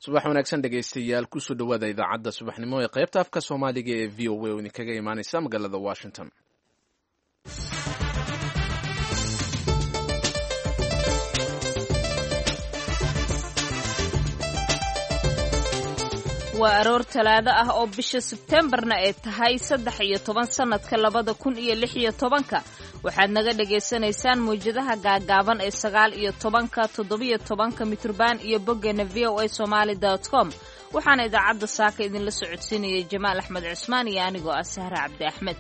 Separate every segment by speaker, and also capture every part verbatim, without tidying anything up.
Speaker 1: subax wanaagsan dhegaystayaal kusoo dhawaada idaacadda subaxnimo ee qaybta afka soomaaliga ee v o a oo idinkaga imaaneysa magaalada washington.
Speaker 2: waa aroor talaado ah oo bisha sebtembarna ay tahay saddex iyo toban sannadka labada kun iyo lix iyo tobanka waxaad naga dhagaysanaysaan mawjadaha gaagaaban ee sagaal iyo tobanka toddobiyo tobanka mitrban iyo boggeena v o a somaali dot com waxaana idaacadda saaka idinla socodsiinayay jamaal axmed cusmaan iyo anigoo ah sahre cabdi axmed.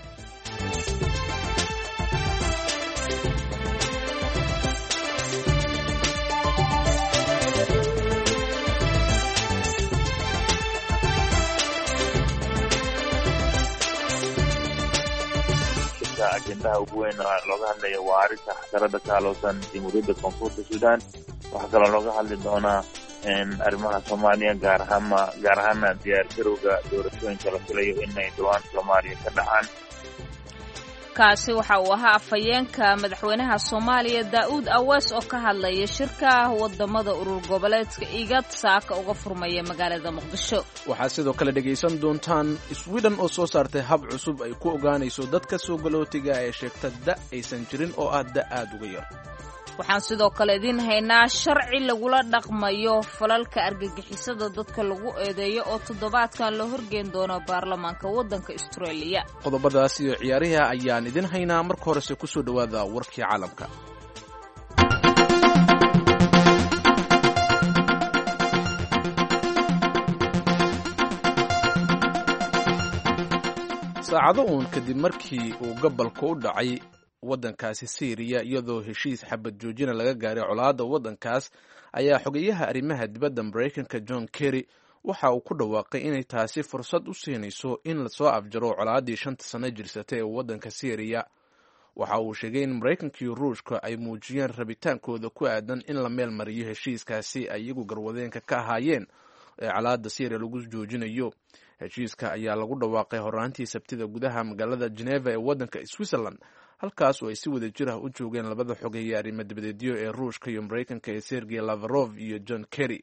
Speaker 3: ajendaha ugu weyn looga hadlaya waa arrinta xasarada kaaloosan jamhuuriyadda koonfurta suudaan. waxaa kaloo looga hadli doonaa arrimaha soomaaliya gaar ahaanma gaar ahaana diyaar garowga doorashooyinka la filayo inay dhawaan soomaaliya ka dhacaan.
Speaker 2: kaasi waxa uu ahaa afhayeenka madaxweynaha soomaaliya daa'uud awees oo ka hadlaya shirka wadamada urur goboleedka igad saaka uga furmaya magaalada muqdisho.
Speaker 1: waxaad sidoo kale dhegaysan doontaan sweden oo soo saartay hab cusub ay ku ogaanayso dadka soo galootiga ee sheegta da' aysan jirin oo ah da' aad uga yar.
Speaker 2: waxaan sidoo kale idiin haynaa sharci lagula dhaqmayo falalka argagixisada dadka lagu eedeeyo oo toddobaadkan la horgeyn doono baarlamaanka waddanka Australia.
Speaker 1: qodobadaas iyo ciyaariha ayaan idin haynaa. marka horese kusoo dhawaada warkii caalamka. saacado uun kadib markii uu gobolka u dhacay waddankaasi Syria iyadoo heshiis xabad joojina laga gaaray colaadda waddankaas ayaa xogeyaha arrimaha dibadda Mareykanka John Kerry waxa uu ku dhawaaqay inay taasi fursad u siinayso in la soo afjaro colaaddii shanta sano jirsatay ee waddanka Syria. waxa uu sheegay in Mareykanka iyo Ruushka ay muujiyeen rabitaankooda ku aadan in la meel mariyo heshiiskaasi ay iyagu garwadeenka ka ahaayeen ee colaadda Syria lagu joojinayo. heshiiska ayaa lagu dhawaaqay horraantii Sabtida gudaha magaalada Geneva ee waddanka Switzerland, halkaas oo ay si wada jir ah u joogeen labada xogeeye arrimo dibadeedyo ee Ruushka iyo Mareykanka ee Sergey Lavrov iyo John Kerry.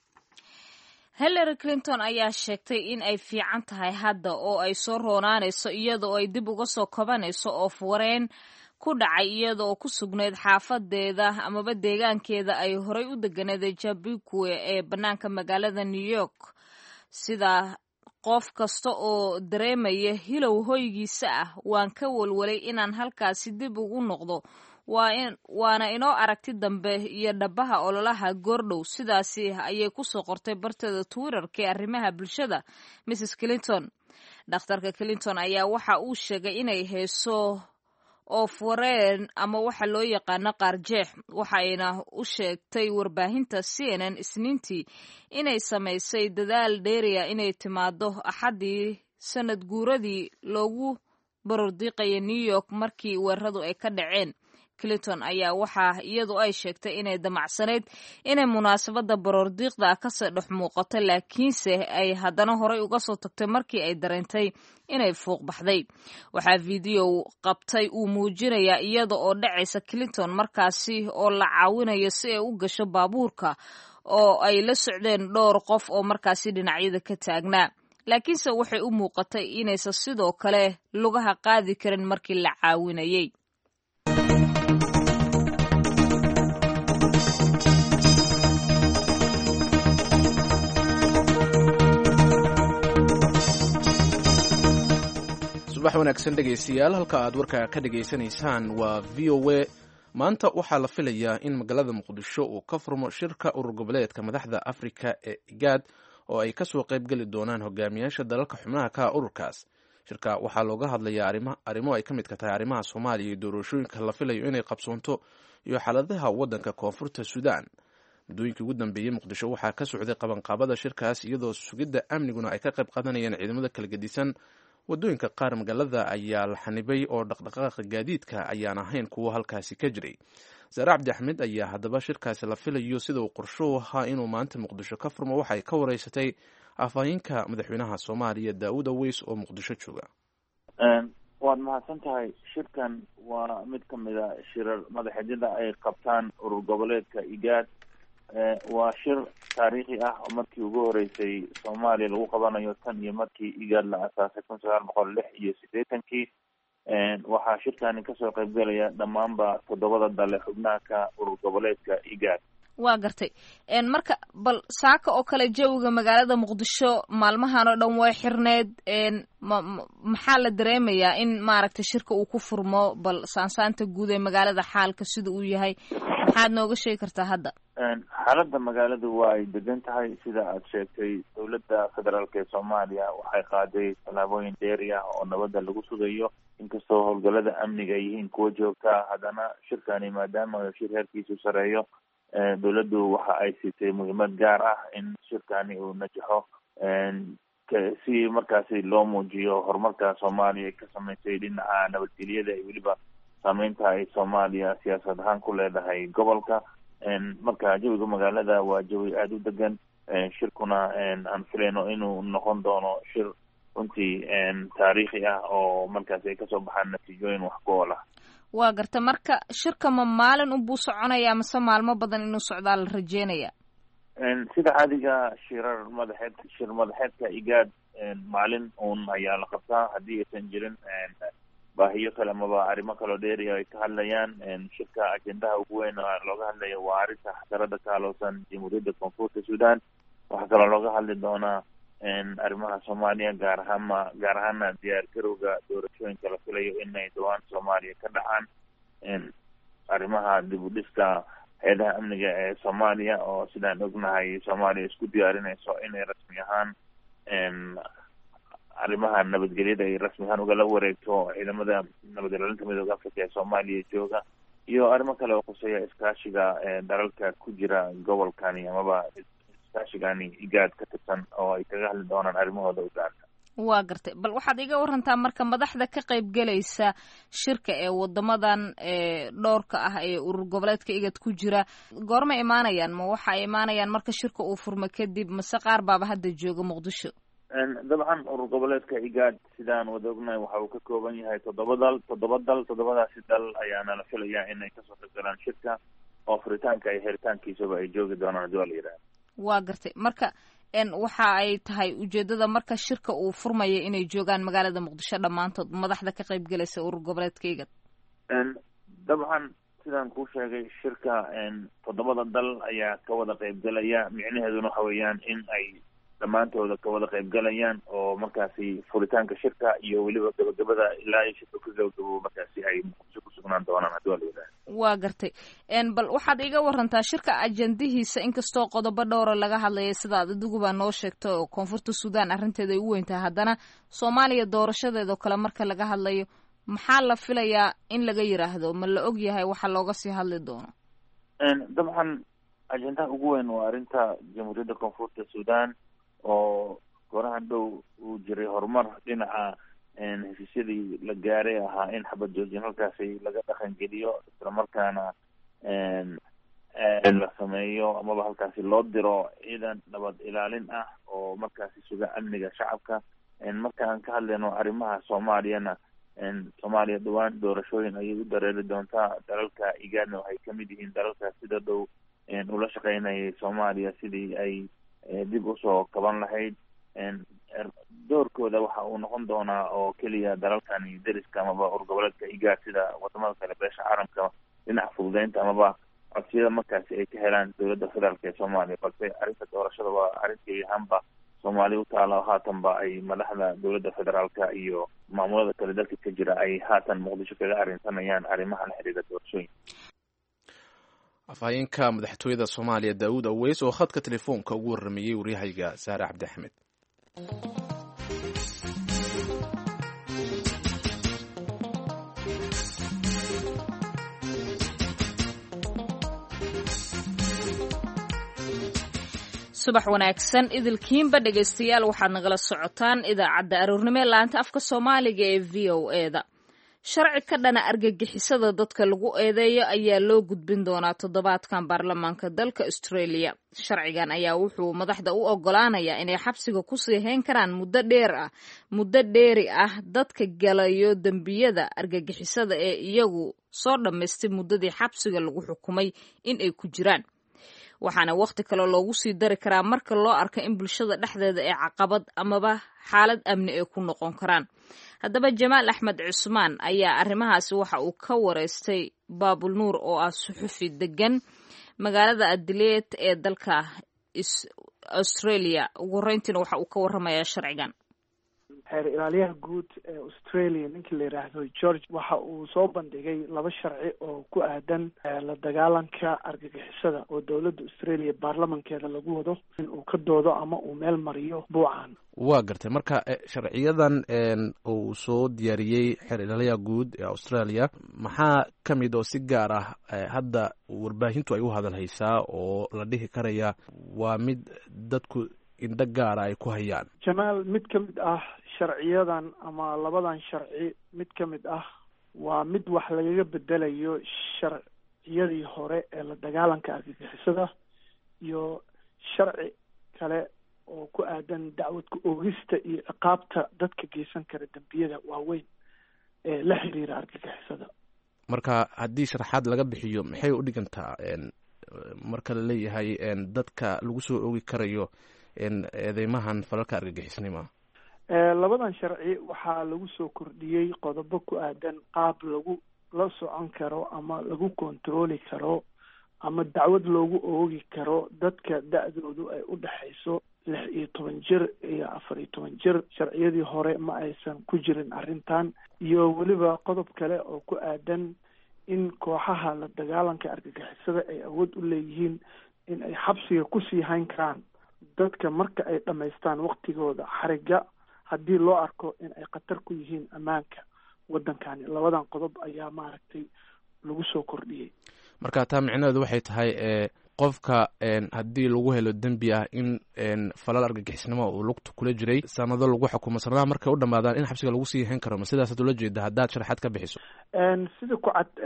Speaker 2: Hillary Clinton ayaa sheegtay in ay fiican tahay hadda oo ay soo roonaanayso iyada oo ay dib uga soo kabanayso oo wareen ku dhacay iyada oo ku sugnayd xaafadeeda amaba deegaankeeda ay horay u deganeed Jabukwe ee bannaanka magaalada New York. sida qof kasta oo dareemaya hilow hoygiisa ah waan ka walwalay inaan halkaasi dib ugu noqdo waana inoo aragti dambe iyo dhabaha ololaha goordhow. sidaasi ayay kusoo qortay barteeda Twitterka ee arrimaha bulshada Missus Clinton. dhakhtarka Clinton ayaa waxa uu sheegay inay hayso oofwareen ama waxa loo yaqaano qaarjeex. waxayna u sheegtay warbaahinta C N N isniintii inay samaysay dadaal dheeriya inay timaado axaddii sanad guuradii loogu barordiiqaya New York markii weeraradu ay ka dhaceen. Clinton ayaa waxa iyadu ay sheegtay inay damacsanayd inay munaasabadda barordiiqda kasoo dhex muuqato laakiinse ay haddana horay uga soo tagtay markii ay dareentay inay fuuq baxday. waxaa fiideo qabtay uu muujinayaa iyada oo dhacaysa Clinton markaasi oo la caawinayo si ay u gasho baabuurka oo ay la socdeen dhowr qof oo markaasi dhinacyada ka taagnaa, laakiinse waxay u muuqatay inaysan sidoo kale lugaha qaadi karin markii la caawinayay.
Speaker 1: subax wanaagsan dhegaystayaal, halka aad warka ka dhegaysanaysaan waa V O A. maanta waxaa la filayaa in magaalada muqdisho uu ka furmo shirka urur goboleedka madaxda Afrika ee IGAD oo ay kasoo qayb geli doonaan hogaamiyaasha dalalka xubnaha ka ururkaas. shirka waxaa looga hadlayaa arrimo ay ka midka tahay arrimaha Soomaaliya iyo doorashooyinka la filayo inay qabsoonto iyo xaaladaha waddanka koonfurta Suudaan. muddooyinkii ugu dambeeyey muqdisho waxaa ka socday qabanqaabada shirkaas iyadoo sugidda amniguna ay ka qayb qaadanayaan ciidamada kala gedisan. waddooyinka qaar magaalada ayaa la xanibay oo dhaqdhaqaaqa gaadiidka ayaan ahayn kuwo halkaasi ka jiray. Saare Cabdi Axmed ayaa haddaba shirkaasi la filayo sida uu qorsho ahaa inuu maanta muqdisho ka furmo waxay ka wareysatay afhayeenka madaxweynaha Soomaaliya Daa'uud Aweys oo muqdisho jooga.
Speaker 3: waad mahadsan tahay. shirkan waa mid ka mid a shirar madaxeedyada ay qabtaan urur goboleedka IGAD waa shir taariikhi ah oo markii ugu horeysay soomaaliya lagu qabanayo tan iyo markii igaad la asaasay kun sagaal boqol lix iyo siddeetankii. waxaa shirkani kasoo qaybgelaya dhammaanba toddobada dale xubnaha ka urur goboleedka igaad.
Speaker 2: waa gartay marka bal saaka oo kale jawiga magaalada muqdisho maalmahan oo dhan way xirneed maxaa la dareemayaa in maaragtay shirka uu ku furmo? bal saansaanta guud ee magaalada xaalka sida uu yahay maxaad nooga sheegi kartaa hadda?
Speaker 3: xaaladda magaaladu waa ay degan tahay sida aad sheegtay. dowladda federaalk ee soomaaliya waxay qaaday tallaabooyin dheeri ah oo nabadda lagu sugayo, inkastoo howlgallada amniga ay yihiin kuwa joogtaa. haddana shirkani maadaama shir heerkiisu sareeyo, dowladdu waxa ay siitay muhiimad gaar ah in shirkani uu najaxo si markaasi loo muujiyo horumarka soomaaliya ka samaysay dhinaca nabadgelyada iyo weliba saameynta ay soomaaliya siyaasad ahaan ku leedahay gobolka. marka jawiga magaalada waa jawi aada u degan. shirkuna aan filayno inuu noqon doono shir runtii taariikhi ah oo markaasi ay kasoo baxaan natiijooyin wax ku ool ah.
Speaker 2: waa garta marka shirka ma maalin unbuu soconayaa mase maalmo badan inuu socdaa la rajeynaya?
Speaker 3: sida caadiga shirar madaxeed shir madaxeedka igaad maalin uun ayaa la qabtaa haddii aysan jirin baahiyo kale amaba arrimo kaloo dheeri ay ka hadlayaan. shirka ajendaha ugu weyn looga hadlayo waa arrinta xasarada ka halowsan jamhuuriyadda koonfurta sudan. waxaa kaloo looga hadli doonaa arrimaha soomaaliya, gaar ahaanma gaar ahaana diyaar garowga doorashooyinka la filayo inay dhawaan soomaaliya ka dhacaan. arrimaha dib u dhiska hay-adaha amniga ee soomaaliya oo sidaan ognahay soomaaliya isku diyaarinayso inay rasmi ahaan arrimaha nabadgelyada ay rasmi ahaan ugala wareegto ciidamada nabad ilaalinta midooda africa ee soomaaliya jooga, iyo arrimo kale oo khuseeya iskaashiga dalalka ku jira gobolkani amaba iskaashigani igaad ka tirsan oo ay kaga hadli doonaan arrimahooda u gaarka.
Speaker 2: waa gartay bal waxaad iga warantaa marka madaxda ka qayb gelaysa shirka ee wadamadan dhowrka ah ee urur goboleedka igad ku jira goorma imaanayaan? ma waxa ay imaanayaan marka shirka uu furmo kadib mase qaar baaba hadda jooga muqdisho?
Speaker 3: dabcan urur goboleedka igaad sidaan wada ognahay waxa uu ka kooban yahay toddoba dal toddoba dal toddobadaasi dal ayaana la filayaa inay kasoo qayb galaan shirka oo furitaanka iyo xiritaankiisaba ay joogi doonaan haddii waa la yidhaha.
Speaker 2: waa gartay marka waxa ay tahay ujeedada marka shirka uu furmaya inay joogaan magaalada muqdisho dhammaantood madaxda ka qayb gelaysa urur goboleedka igad?
Speaker 3: dabcan sidaan kuu sheegay shirka toddobada dal ayaa ka wada qayb gelaya. micnaheeduna waxa weeyaan in ay dhammaantooda ka wada qayb galayaan oo markaasi furitaanka shirka iyo weliba gabagabada ilaa iyo shirka ku gabagabo markaasi ay muqdisho ku sugnaan doonaan haddii waa la yidhaha.
Speaker 2: waa gartay bal waxaad iga warantaa shirka ajendihiisa inkastoo qodobo dhowra laga hadlaya sidaad adiguba noo sheegto oo koonfurta sudan arrinteeda ay u weyntahay, haddana soomaaliya doorashadeedao kale marka laga hadlayo maxaa la filayaa in laga yiraahdo? ma la og yahay waxa looga sii hadli doono?
Speaker 3: dabcan ajendaha ugu weyn waa arrinta jamhuuriyadda koonfurta sudan oo gorahan dhow uu jiray horumar dhinaca heshiisyadii la gaaray ahaa in xabad joojin halkaasi laga dhaqan geliyo, islamarkaana la sameeyo amaba halkaasi loo diro ciidan nabad ilaalin ah oo markaasi suga amniga shacabka. markaan ka hadlayno arrimaha soomaaliyana soomaaliya dhawaan doorashooyin ayay u dareeri doontaa. dalalka igaadna waxay kamid yihiin dalalka sida dhow ula shaqeynayay soomaaliya sidii ay dib usoo kaban lahayd. doorkooda waxa uu noqon doonaa oo keliya dalalkani deriska amaba urur goboleedka igaad sida wadamada kale beesha caalamka dhinaca fududeynta amaba codsiyada markaasi ay ka helaan dowladda federaalk ee soomaaliya. balse arrinta doorashada waa arrintii ahaanba soomaaliya u taala haatanba ay madaxda dowladda federaalka iyo maamulada kale dalka ka jira ay haatan muqdisho kaga arrinsanayaan arrimaha la xiriira doorashooyinka.
Speaker 1: afhayeenka madaxtooyada soomaaliya daawud aweys oo khadka telefoonka ugu warramayey waryahayga saare cabdi axmed.
Speaker 2: subax wanaagsan idilkiinba dhegaystayaal waxaad nagala socotaan idaacadda aroornimo ee laanta afka soomaaliga ee v o eda. sharci ka dhana argagixisada dadka lagu eedeeyo ayaa loo gudbin doonaa toddobaadkan baarlamaanka dalka Australia. sharcigan ayaa wuxuu madaxda u ogolaanayaa inay xabsiga ku sii hayn karaan muddo dheer ah muddo dheeri ah dadka galayo dembiyada argagixisada ee iyagu soo dhammaystay muddadii xabsiga lagu xukumay in ay ku jiraan. waxaana wakhti kale loogu sii dari karaa marka loo arko in bulshada dhexdeeda ee caqabad amaba xaalad amni ay ku noqon karaan. haddaba jamaal axmed cusmaan ayaa arrimahaasi waxa uu ka wareystay baabul nuur oo ah suxufi degan magaalada Adelaide ee dalka Australia. ugu horeyntiina waxa uu ka warramayaa sharcigan.
Speaker 4: xeer ilaaliyaha guud ee Australia ninkii la yiraahdo George waxa uu soo bandhigay laba sharci oo ku aadan la dagaalanka argagixisada oo dowladda Australia baarlamankeeda lagu wado in uu ka doodo ama uu meel mariyo buucan.
Speaker 1: waa gartay marka sharciyadan uu soo diyaariyey xeer ilaaliyaha guud ee Australia maxaa ka mid oo si gaar ah hadda warbaahintu ay u hadalhaysaa oo la dhihi karaya waa mid dadku indho gaara ay ku hayaan?
Speaker 4: Jamaal, mid ka mid ah sharciyadan ama labadan sharci mid ka mid ah waa mid wax lagaga bedelayo sharciyadii hore ee la dagaalanka argagixisada iyo sharci kale oo ku aadan dacwadka oogista iyo ciqaabta dadka geysan kara dembiyada waaweyn ee la xiriira argagixisada.
Speaker 1: marka haddii sharaxaad laga bixiyo maxay u dhigantaa marka la leeyahay dadka lagu soo oogi karayo eedeymahan falalka argagixisnimo?
Speaker 4: labadan sharci waxaa lagu soo kordhiyey qodobo ku aadan qaab lagu la socon karo ama lagu kontrooli karo ama dacwad loogu oogi karo dadka da-doodu ay u dhexayso lix iyo toban jir iyo afar iyo toban jir. sharciyadii hore ma aysan ku jirin arrintan, iyo weliba qodob kale oo ku aadan in kooxaha la dagaalanka argagixisada ay awood u leeyihiin in ay xabsiga kusii hayn karaan dadka marka ay dhamaystaan waktigooda xariga haddii loo arko in ay khatar ku yihiin ammaanka waddankani. labadan qodob ayaa maaragtay lagu soo kordhiyey.
Speaker 1: marka taa micnaheedu waxay tahay qofka haddii lagu helo dembi ah in falal argagixisnimo uu lugta kula jiray sanado lagu xukumo, sanadaha markay u dhamaadaan in xabsiga lagu sii hayn karo, ma sidaas ula jeeda haddaad sharaxaad ka bixiso?
Speaker 4: sida ku cad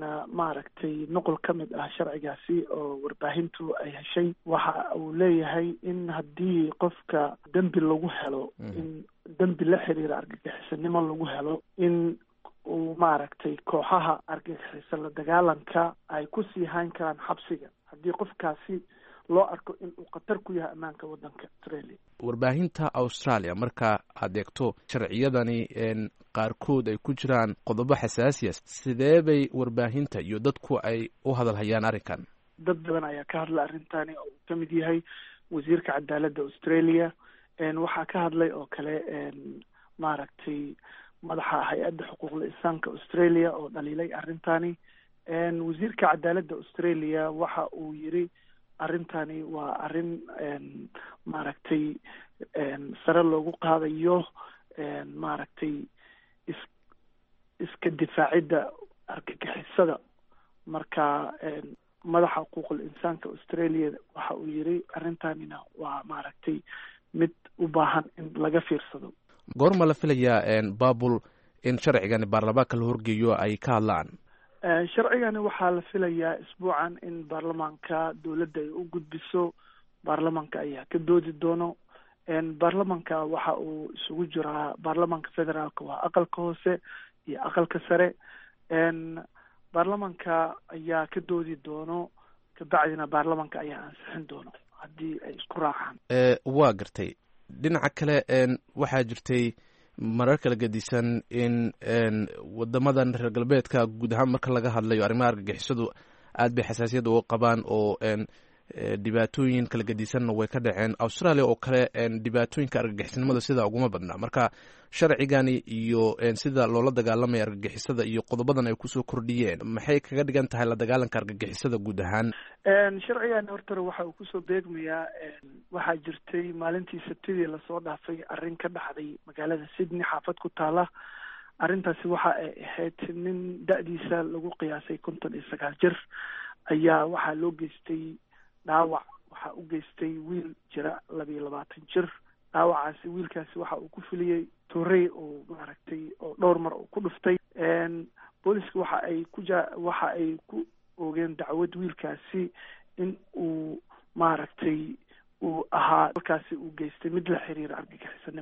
Speaker 4: maaragtay nuqul ka mid ah sharcigaasi oo warbaahintu ay heshay waxa uu leeyahay in haddii qofka dembi lagu helo in dembi la xiriira argagixisanimo lagu helo in uu maaragtay kooxaha argagixisa la dagaalanka ay kusii hayn karaan xabsiga haddii qofkaasi loo arko in uu khatar ku yahay ammaanka waddanka Australia.
Speaker 1: warbaahinta Australia marka aad eegto sharciyadani qaarkood ay ku jiraan qodobo xasaasiya, sidee bay warbaahinta iyo dadku ay u hadalhayaan arrinkan?
Speaker 4: dad badan ayaa ka hadla arrintani oo uu ka mid yahay wasiirka cadaaladda Australia. waxaa ka hadlay oo kale maaragtay madaxa hay-adda xuquuqda insaanka Australia oo dhaliilay arrintani. wasiirka cadaaladda Australia waxa uu yiri arrintani waa arrin maaragtay sare loogu qaadayo maaragtay is iska difaacidda argagixisada. marka madaxa xuquuqda insaanka Australia waxa uu yiri arrintanina waa maaragtay mid u baahan in laga fiirsado.
Speaker 1: goorma la filayaa baabul in sharcigani baarlamaanka la horgeeyo ay ka hadlaan?
Speaker 4: sharcigani waxaa la filayaa isbuucan in baarlamaanka dowladda ay u gudbiso. baarlamaanka ayaa ka doodi doono. baarlamaanka waxa uu isugu jiraa baarlamaanka federaalka waa aqalka hoose iyo aqalka sare. baarlamaanka ayaa ka doodi doono, kabacdina baarlamaanka ayaa ansixin doono haddii ay isku raacaan.
Speaker 1: waa gartay. dhinaca kale waxaa jirtay marar kala gedisan in wadamadan reer galbeedka guud ahaan marka laga hadlayo arrimaha argagixisadu aad bay xasaasiyad uga qabaan oo dhibaatooyin kala gedisanna way ka dhaceen. Australia oo kale dhibaatooyinka argagixisnimada sida uguma badna. marka sharcigani iyo sida loola dagaalamaya argagixisada iyo qodobadan ay kusoo kordhiyeen maxay kaga dhigan tahay la dagaalanka argagixisada guud ahaan?
Speaker 4: sharcigani horta waxa uu kusoo beegmayaa waxaa jirtay maalintii sabtidii lasoo dhaafay arrin ka dhacday magaalada Sydney xaafad ku taala. arrintaasi waxa ay ahayd nin da-diisa lagu qiyaasay konton iyo sagaal jir ayaa waxaa loo geystay dhaawac. waxaa u geystay wiil jira laba iyo labaatan jir. dhaawacaasi wiilkaasi waxa uu ku filiyey torey oo maaragtay oo dhowr mar uu ku dhuftay. booliska waxa ay ku ja waxa ay ku oogeen dacwad wiilkaasi in uu maaragtay uu ahaa halkaasi uu geystay mid la xiriira argagixisanimo.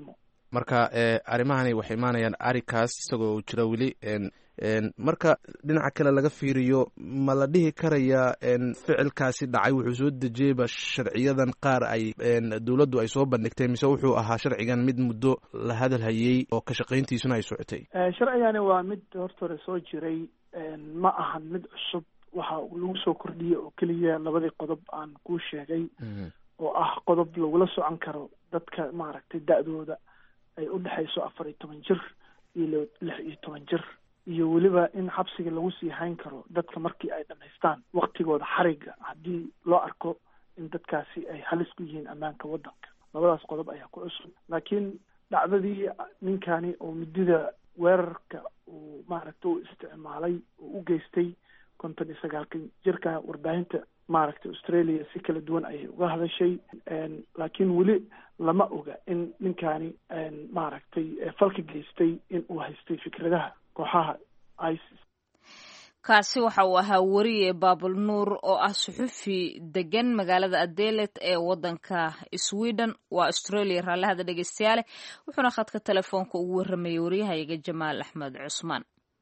Speaker 1: marka arrimahani waxay imaanayaan arikaas isagoo jira weli marka dhinaca kale laga fiiriyo ma la dhihi karayaa ficilkaasi dhacay wuxuu soo dejiyeyba sharciyadan qaar ay dowladdu ay soo bandhigtay mise wuxuu ahaa sharcigan mid muddo la hadal hayey oo ka shaqayntiisuna ay socotay?
Speaker 4: sharcigani waa mid horta hore soo jiray, ma ahan mid cusub. waxa lagu soo kordhiyey oo keliya labadii qodob aan kuu sheegay oo ah qodob lagula socon karo dadka maaragtay da-dooda ay u dhexayso afar iyo toban jir iyo lix iyo toban jir, iyo weliba in xabsiga lagu sii hayn karo dadka markii ay dhamaystaan waktigooda xariga haddii loo arko in dadkaasi ay halis ku yihiin ammaanka waddanka. labadaas qodob ayaa ku cusub, laakiin dhacdadii ninkani oo midida weerarka uu maaragtay u isticmaalay oo u geystay konton iyo sagaalkan jirka, warbaahinta maaragtay Australia si kala duwan ayay uga hadashay, laakiin weli lama oga in ninkani maaragtay falka geystay in uu haystay fikradaha kooxaha ISIS.
Speaker 2: kaasi waxa uu ahaa wariye Baabul Nuur oo ah suxufi degan magaalada Adelaide ee wadanka Sweden, waa Australia. raallahada dhegeystayaal wuxuuna khadka telefoonka ugu waramayay wariyahayaga Jamaal Axmed Cusmaan.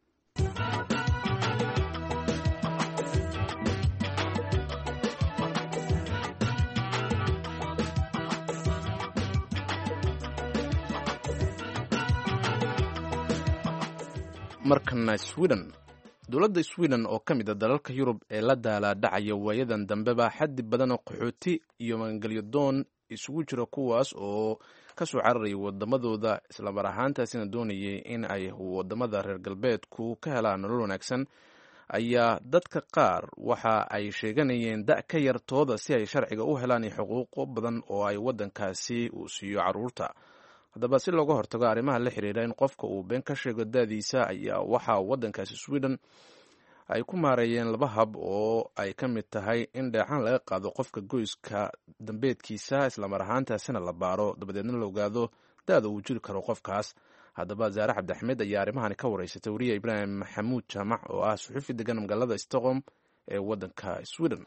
Speaker 1: markana Sweden. dowladda Sweden oo ka mid ah dalalka Yurub ee la daalaadhacaya waayadan dambeba xaddi badan oo qaxooti iyo magangelyo doon isugu jira kuwaas oo ka soo cararaya wadamadooda islamar ahaantaasina doonayay in ay wadamada reer galbeedku ka helaan nolol wanaagsan, ayaa dadka qaar waxa ay sheeganayeen da' ka yartooda si ay sharciga u helaan iyo xuquuqo badan oo ay wadankaasi uu siiyo caruurta. haddaba si looga hortago arrimaha la xiriira in qofka uu been ka sheego daadiisa ayaa waxaa waddankaasi Sweden ay ku maareeyeen laba hab oo ay ka mid tahay in dheexaan laga qaado qofka goyska dambeedkiisa islamar ahaantaasina la baaro dabadeedna la ogaado da-da uu jiri karo qofkaas. haddaba Zaare Cabdi Axmed ayaa arrimahani ka wareysatay wariye Ibraahim Maxamuud Jaamac oo ah suxufi degan magaalada Stockholm ee waddanka Sweden.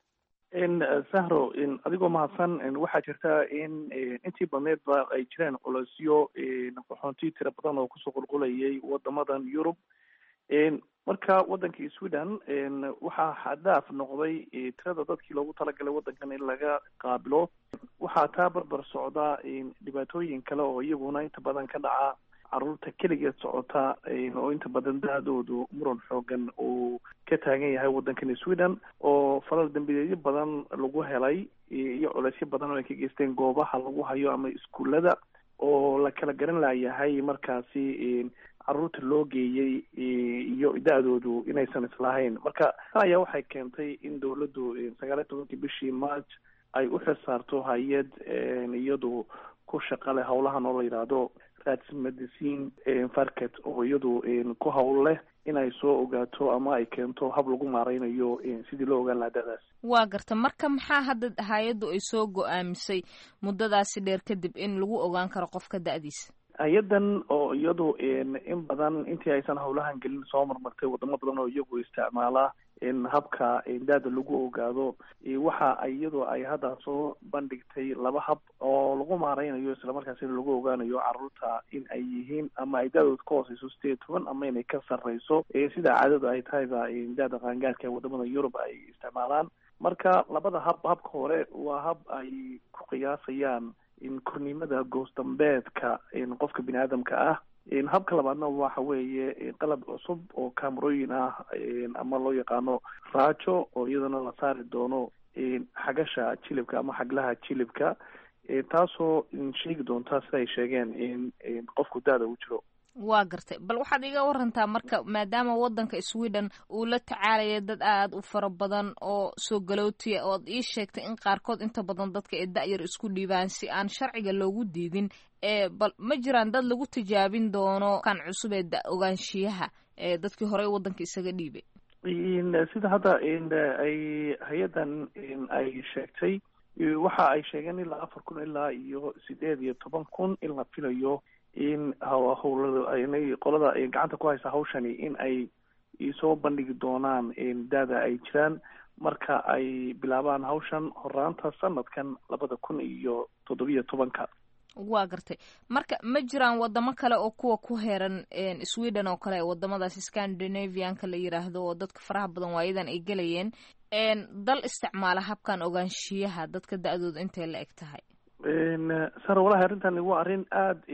Speaker 5: in sahro in adigoo mahadsan waxaa jirta in intii badneedba ay jireen qolosyo qaxoonti tira badan oo kusoo qulqulayay wadamadan Yurub. marka wadankii Sweden waxaa xadaaf noqday tirada dadkii loogu talagalay wadankan in laga qaabilo. waxaa taa barbar socda dhibaatooyin kale oo iyaguna inta badan ka dhaca caruurta keligeed socota oo inta badan da-doodu muran xoogan uu ka taagan yahay wadankan Sweden, oo falal dambiyeedyo badan lagu helay iyo culeysyo badan oo ay ka geysteen goobaha lagu hayo ama iskuulada oo la kala garan layahay markaasi caruurta loo geeyey iyo da-doodu inaysan islahayn. marka taa ayaa waxay keentay in dowladdu sagaal iyo tobankii bishii March ay u xisaarto hay-ad iyadu ku shaqo leh howlahan oo la yidhaahdo Rats Medicine Farket, oo iyadu ku hawl leh inay soo ogaato ama ay keento hab lagu maareynayo sidii loo ogaan lahaa da-daas.
Speaker 2: waa garta marka maxaa hadda hay-addu ay soo go-aamisay muddadaasi dheer kadib in lagu ogaan karo qofka da-diisa?
Speaker 5: hay-adan oo iyadu in badan intii aysan howlahan gelin soo marmartay wadamo badan oo iyagu isticmaala habka da-da lagu ogaado, waxa iyadu ay hadda soo bandhigtay laba hab oo lagu maareynayo islamarkaasina lagu ogaanayo caruurta in ay yihiin ama ay da-dooda ka hooseyso sideed iyo toban ama inay ka sarreyso sida caadadu ay tahayba da-da qaangaarka ee wadamada Yurub ay isticmaalaan. marka labada hab, habka hore waa hab ay ku qiyaasayaan in korniimada goosdambeedka qofka bini aadamka ah. habka labaadna waxa weeye qalab cusub oo kaamarooyin ah ama loo yaqaano raajo oo iyadana la saari doono xagasha jilibka ama xaglaha jilibka, taasoo sheegi doonta sida ay sheegeen in qofku da-da uu jiro.
Speaker 2: waa gartay, bal waxaad iga warantaa marka maadaama wadanka Sweden uu la tacaalaya dad aad u fara badan oo soo galootiya, ood ii sheegtay in qaarkood inta badan dadka ee da-yar isku dhiibaan si aan sharciga loogu diidin, ee bal ma jiraan dad lagu tijaabin doono kan cusub ee da-ogaanshiyaha ee dadkii horey wadanka isaga dhiibay?
Speaker 5: sida hadda ay hay-adan ay sheegtay, waxa ay sheegeen ilaa afar kun ilaa iyo sideed iyo toban kun in la filayo in howlada inay qolada gacanta ku haysa hawshani in ay soo bandhigi doonaan da-da ay jiraan marka ay bilaabaan hawshan horaanta sanadkan labada kun iyo toddobiyo tobanka.
Speaker 2: waa gartay marka ma jiraan wadamo kale oo kuwa ku heeran Sweden oo kale wadamadaas Scandinavianka la yiraahdo oo dadka faraha badan waayadan ay galayeen dal isticmaala habkan ogaanshiyaha dadka da'dooda intay la eg tahay
Speaker 5: sar walahi arrintan waa arrin aada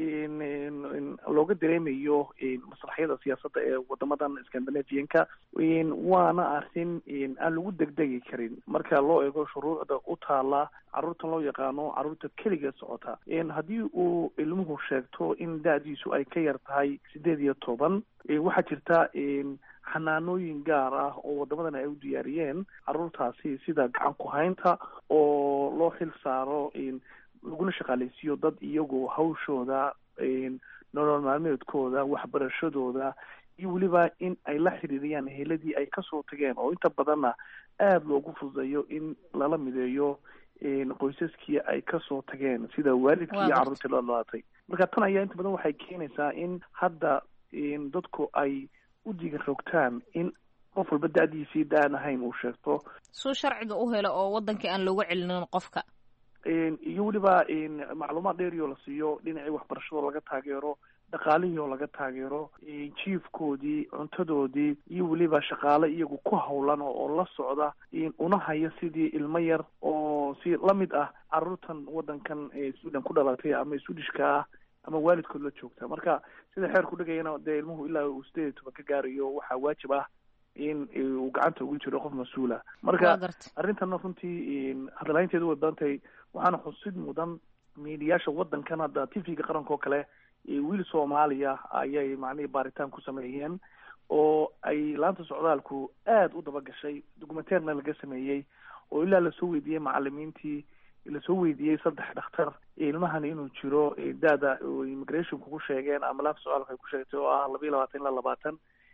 Speaker 5: looga dareemayo maslaxyada siyaasadda ee wadamadan Scandinavianka waana arrin aan lagu degdegi karin marka loo eego shuruucda u taala carruurtan loo yaqaano carruurta keliga socota haddii uu ilmuhu sheegto in da'diisu ay ka yar tahay sideed iyo toban waxaa jirta xanaanooyin gaar ah oo wadamadan ay u diyaariyeen carruurtaasi sida gacan ku haynta oo loo xil saaro laguna shaqaaleysiiyo dad iyagoo hawshooda nolol maalmeedkooda waxbarashadooda iyo weliba in ay la xiriiriyaan eheladii ay kasoo tageen oo inta badanna aada loogu fududeeyo in lala mideeyo qoysaskii ay kasoo tageen sida waalidkii iyo carruurtii la dhalatay marka tan ayaa inta badan waxay keenaysaa in hadda dadku ay u diga rogtaan in qof walba da'diisii da'an ahayn uu sheegto
Speaker 2: suu sharciga u helo oo wadankii aan looga celinin qofka
Speaker 5: iyo weliba macluumaad dheeri oo la siiyo dhinacii waxbarashadoo laga taageero dhaqaalihii oo laga taageero jiifkoodii cuntadoodii iyo weliba shaqaale iyagu ku hawlan oo la socda una haya sidii ilmo yar oo si lamid ah carruurtan wadankan Sweden ku dhalatay ama Swedishka ah ama waalidkood la joogta marka sida xeer ku dhigayana dee ilmuhu ilaa uu sideed iyo toban ka gaarayo waxaa waajib ah in uu gacanta ugu jiro qof mas-uula marka arrintana runtii hadalhaynteedu way badan tahay waxaana xusid mudan miidiyaasha wadankan hadda T V-ga qaranka oo kale wiil Soomaaliya ayay macnihii baaritaan ku sameeyeen oo ay laanta socdaalku aada u dabagashay documenteerna laga sameeyey oo ilaa lasoo weydiiyey macalimiintii lasoo weydiiyey saddex dhakhtar ilmahan inuu jiro da'da immigrationku ku sheegeen ama laanta socdaalka ay ku sheegtay oo ah laba iyo labaatan ilaa labaatan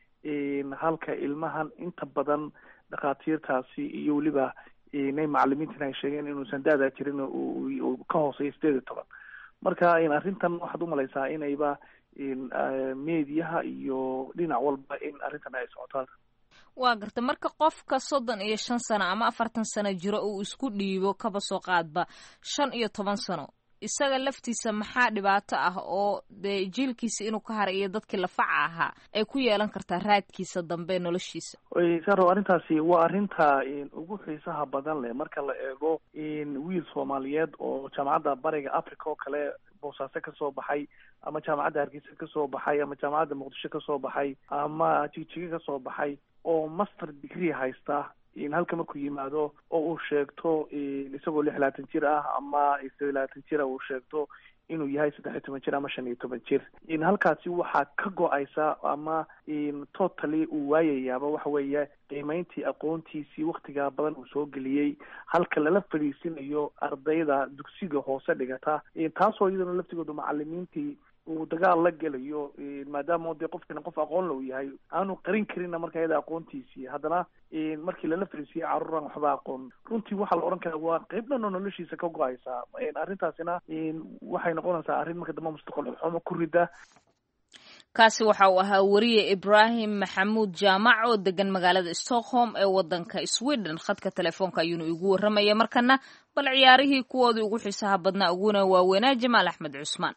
Speaker 5: halka ilmahan inta badan dhakhaatiirtaasi iyo weliba inay macalimiintina ay sheegeen inuusan da'daa jirin uu ka hooseeyo sideed iyo toban marka arrintan waxaad umalaysaa inayba meediyaha iyo dhinac walba in arrintan ay socotaan
Speaker 2: waa garta marka qofka soddon iyo shan sano ama afartan sano jiro uu isku dhiibo kaba soo qaadba shan iyo toban sano isaga laftiisa maxaa dhibaato ah oo dee jiilkiisa inuu ka haray iyo dadkii lafaca ahaa ay ku yeelan kartaa raadkiisa dambe noloshiisa
Speaker 5: saro arrintaasi waa arrinta ugu xiisaha badan leh marka la eego wiil Soomaaliyeed oo jaamacadda bariga Africa oo kale boosaaso kasoo baxay ama jaamacadda Hargeysa kasoo baxay ama jaamacadda Muqdisho kasoo baxay ama Jigjiga kasoo baxay oo master degree haysta in halka markuu yimaado oo uu sheegto isagoo lix iyo labaatan jir ah ama siddeed iyo labaatan jir ah uu sheegto inuu yahay saddex iyo toban jir ama shan iyo toban jir in halkaasi waxaa ka go-aysa ama totally uu waayayaaba waxa weeye qiimeyntii aqoontiisii waktigaa badan uu soo geliyey halka lala fadhiisinayo ardayda dugsiga hoose dhigata taasoo iyadana laftigooda macalimiintii uu dagaal la gelayo maadaama dee qofkana qof aqoon la u yahay aanu qarin karinna marka iyada aqoontiisii haddana markii lala fariisiyey carruuraan waxba aqoon runtii waxaa la odhan karaa waa qayb dhan oo noloshiisa ka go-aysaa arrintaasina waxay noqonaysaa arrin marka dambe mustaqbal xumo ku rida
Speaker 2: kaasi waxa uu ahaa wariye Ibrahim Maxamuud Jaamac oo degan magaalada Stockholm ee wadanka Sweden khadka telefoonka ayuu igu waramaya markana bal ciyaarihii kuwoodii ugu xiisaha badnaa uguna waaweynaa Jamaal Axmed Cusmaan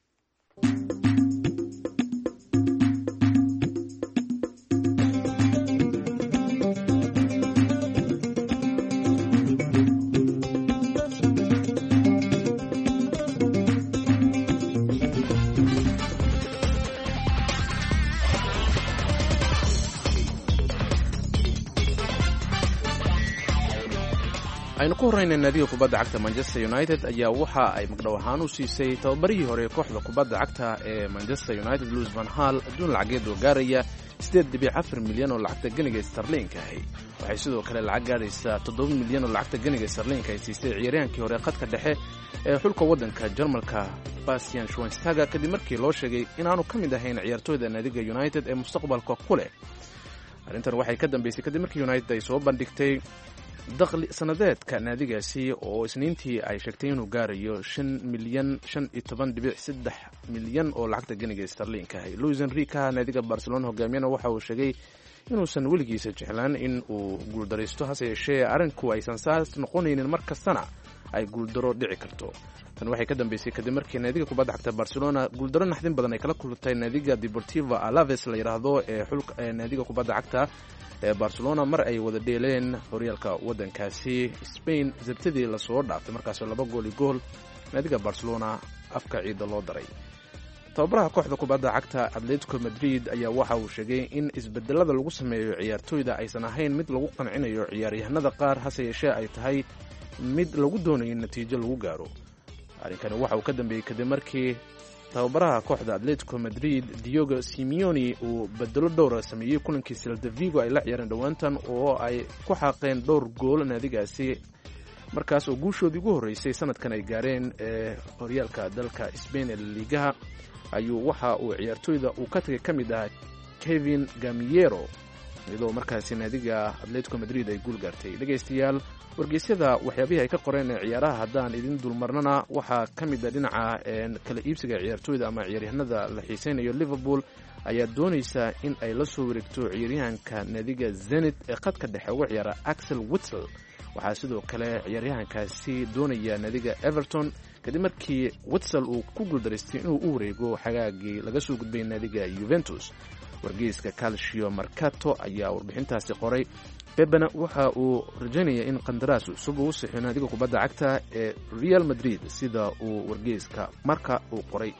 Speaker 1: aynu ku horrayna naadiga kubadda cagta Manchester United ayaa waxa ay magdhow ahaan u siisay tababarihii hore kooxda kubadda cagta ee Manchester United Louis van Gaal adduun lacageed oo gaaraya siddeed dhibic afar milyan oo lacagta ganiga sterlinka ahi waxay sidoo kale lacag gaadhaysaa toddoba milyan oo lacagta ganiga sterlinka ay siisay ciyaaryahankii hore khadka dhexe ee xulka waddanka Jarmalka Bastian Schweinsteiger kadib markii loo sheegay inaanu ka mid ahayn ciyaartooyda naadiga United ee mustaqbalka ku leh arrintan waxay ka dambeysay kadib markii United ay soo bandhigtay dakhli sanadeedka naadigaasi oo isniintii ay sheegtay inuu gaarayo shan milyan shan iyo toban dhibic saddex milyan oo lacagta ganiga sterlinka ahi Luis Enrique naadiga Barcelona hogaamiyana waxa uu sheegay inuusan weligiisa jeclaan in uu guuldaraysto hase yeeshee arrinku aysan saas noqonaynin mar kastana ay guuldaro dhici karto. tan waxay ka dambeysay kadib markii naadiga kubadda cagta Barcelona guuldaro naxdin badan ay kala kulantay naadiga Deportivo Alaves la yiraahdo ee xulka ee naadiga kubadda cagta ee Barcelona mar ay wada dheeleen horyaalka wadankaasi Spain sabtidii la soo dhaaftay markaas laba gool iyo gool naadiga Barcelona afka ciida loo daray. tababaraha kooxda kubadda cagta Atletico Madrid ayaa waxa uu sheegay in isbedelada lagu sameeyo ciyaartoyda aysan ahayn mid lagu qancinayo ciyaaryahanada qaar hase yeeshee ay tahay mid lagu doonayo natiijo lagu gaaro. arrinkani waxa uu ka dambeeyay kadib markii tababaraha kooxda Atletico Madrid Diego Simeone uu bedelo dhowr sameeyay kulankii Celta Vigo ay la ciyaareen dhawaantan oo ay ku xaqeen dhowr gool naadigaasi markaas oo guushoodii ugu horeysay sanadkan ay gaareen ee horyaalka dalka Spain ee Liga ayuu waxa uu ciyaartoyda uu ka tagay kamid ah Kevin Gamiero iyadoo markaasi naadiga Atletico Madrid ay guul gaartay. dhageystayaal wargeysyada waxyaabihii ay ka qoreen ciyaaraha haddaan idin dulmarnana waxaa ka mid ah dhinaca kala iibsiga ciyaartoyda ama ciyaaryahanada la xiiseynayo. Liverpool ayaa doonaysa in ay la soo wareegto ciyaaryahanka naadiga Zenit ee khadka dhexe uga ciyaara Axel Witsel. waxaa sidoo kale ciyaaryahankaasi doonaya naadiga Everton kadib markii Witsel uu ku guuldareystay inuu u wareego xagaagii laga soo gudbay naadiga Juventus. wargeyska Calcio Mercato ayaa warbixintaasi qoray. Pepena waxa uu rajaynaya in qandaraas cusub uu saxiixo naadiga kubadda cagta ee Real Madrid sida uu wargeyska marka uu qoray.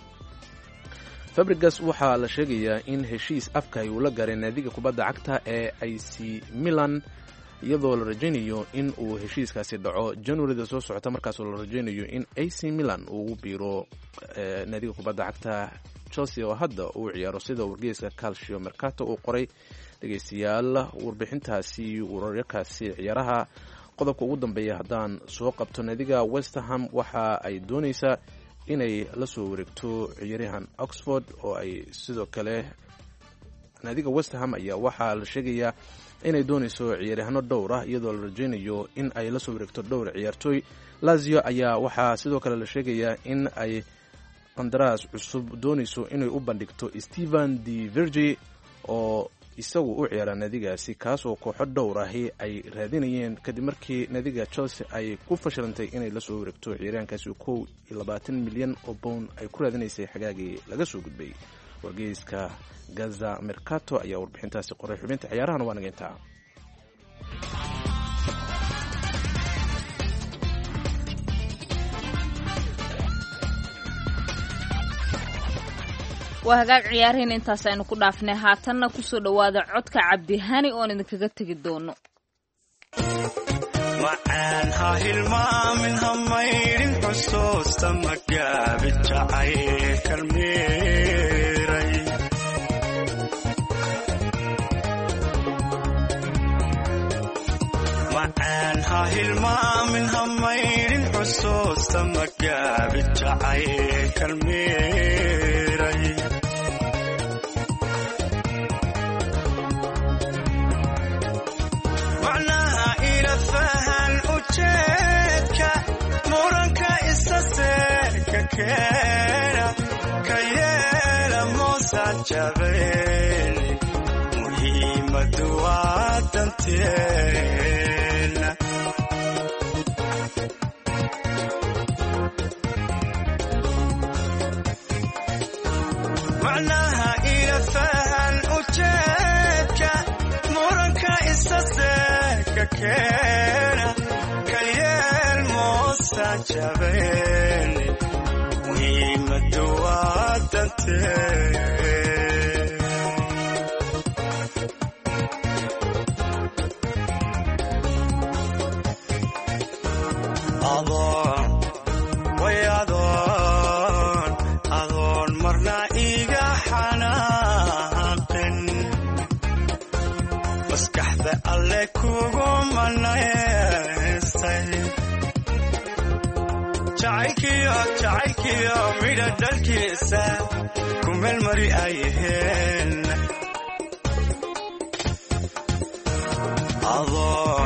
Speaker 1: Fabregas waxaa la sheegayaa in heshiis afka ay ula gaareen naadiga kubadda cagta ee A C Milan iyadoo la rajaynayo in uu heshiiskaasi dhaco January soo socota markaas oo la rajaynayo in A C Milan uu biiro naadiga kubadda cagta Chelsea oo hadda uu ciyaaro sida wargeyska Calcio Mercato uu qoray. dhageystayaal warbixintaasi wararkaasi ciyaaraha qodobka ugu dambeeya haddaan soo qabto naadiga West Ham waxa ay doonaysaa inay la soo wareegto ciyaaryahan Oxford oo ay sidoo kale naadiga West Ham ayaa waxaa la sheegayaa inay doonayso ciyaaryahanno dhowr ah iyadoo la rajaynayo in ay la soo wareegto dhowr ciyaartoy. Lazio ayaa waxaa sidoo kale la sheegayaa in ay qandaraas cusub doonayso inay u bandhigto Steven De Vrij oo isagu u ciyaara naadigaasi kaas oo kooxo dhowr ahi ay raadinayeen kadib markii naadiga Chelsea ay ku fashilantay inay la soo wareegto ciyaaryahankaasi kow iyo labaatan milyan oo pound ay ku raadinaysay xagaagii laga soo gudbay. wargeyska Gaza Mercato ayaa warbixintaasi qoray. xubinta ciyaarahan waa nageyntaa.
Speaker 2: waa hagaag ciyaarihiin intaas aynu ku dhaafnay haatanna kusoo dhawaada codka Cabdihani oon idinkaga tegi doono.
Speaker 6: macaan ha hilmaamin ha maydhin xusuusta magaabi jacayl kalmeeray macaan ha hilmaamin ha maydhin xusuusta magaabi jacayl kalmeeray fahan ujeedka muranka isa seeka keena ka yeela moosan jabeen muhiimadu waa danteena macnaha ila fahan ujeedka muranka isa seeka keena ka yeel moosan jabeen muhiimadu waa danteena adoon way adoon adoon marna iga xanaaqin maskaxda alle kugu manaystay jacaylkiyo jacaylkiyo midha dhalkiisa ku meel mari ayaheen adoon